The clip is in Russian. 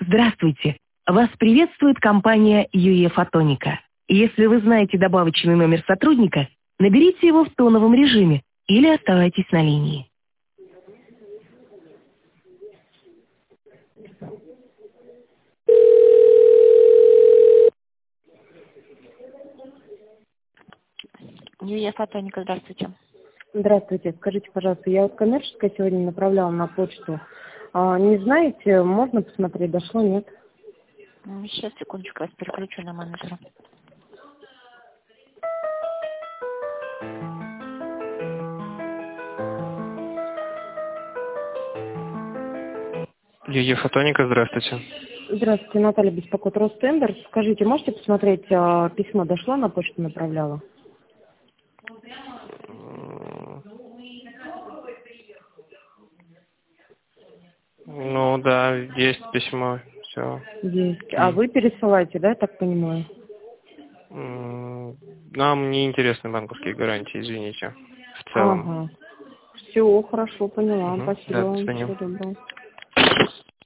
Здравствуйте! Вас приветствует компания ЮЕ Фотоника. Если вы знаете добавочный номер сотрудника, наберите его в тоновом режиме или оставайтесь на линии. Юлия Фотоника, здравствуйте. Здравствуйте. Скажите, пожалуйста, я вот коммерческое сегодня направляла на почту. Не знаете, можно посмотреть, дошло, нет? Сейчас, секундочку, вас переключу на менеджера. ЮЕ Фотоника, здравствуйте. Здравствуйте, Наталья беспокоит Ростендер. Скажите, можете посмотреть, письмо дошло, на почту направляла? Ну да, есть письмо, все. Есть. А вы пересылаете, да, я так понимаю? Нам не интересны банковские гарантии, извините. В целом. Ага. Все, хорошо, поняла. Спасибо Да, до вам. свидания. Всего доброго.